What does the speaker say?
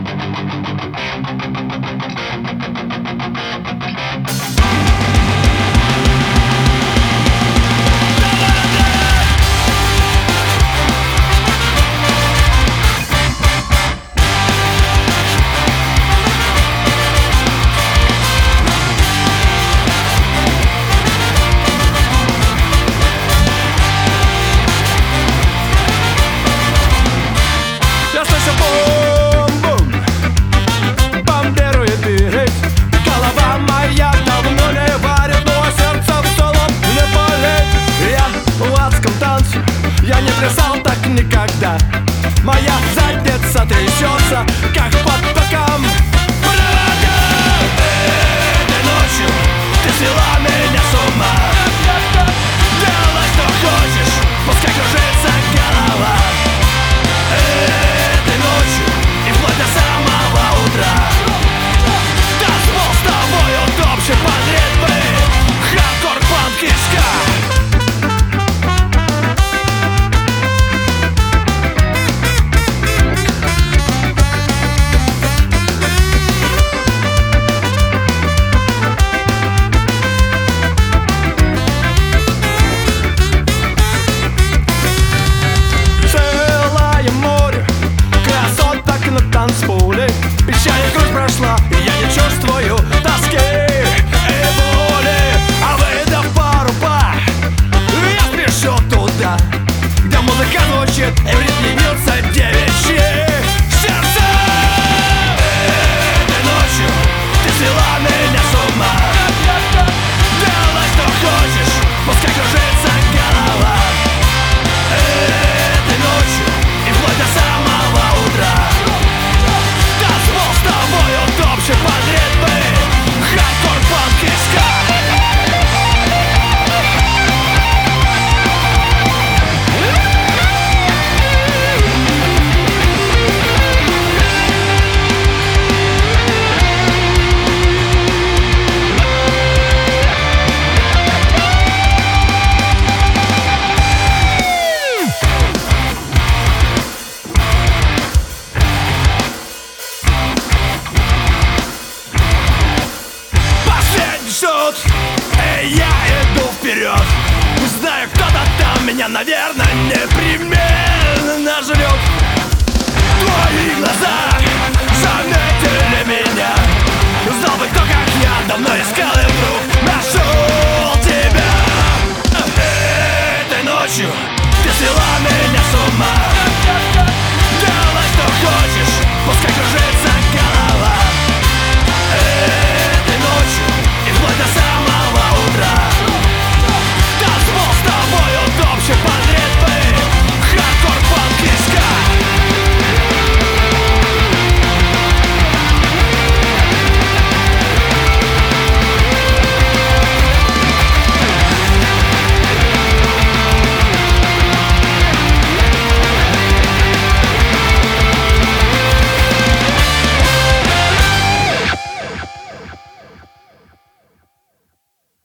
Никогда моя задница трясется, как под током провода. Этой ночью ты свела меня с ума. Делай, что хочешь, пускай кружится голова. Этой ночью и вплоть до самого утра. Танцпол с тобой утопший под ритмы хардкор, панк и ска. Песчаный грудь прошла, и я не чувствую тоски и боли. А выдав пару пар, я спешу туда, где музыка звучит и в ритме бьются девичьи сердца. Этой ночью ты свела меня с ума. Делай, что хочешь, пускай кружится голова. Этой ночью и вплоть до самого утра. С тобой утопший под ритмы хардкор, панк и ска. И я иду вперед, знаю, кто-то там меня, наверное, непременно нажрет. Твои глаза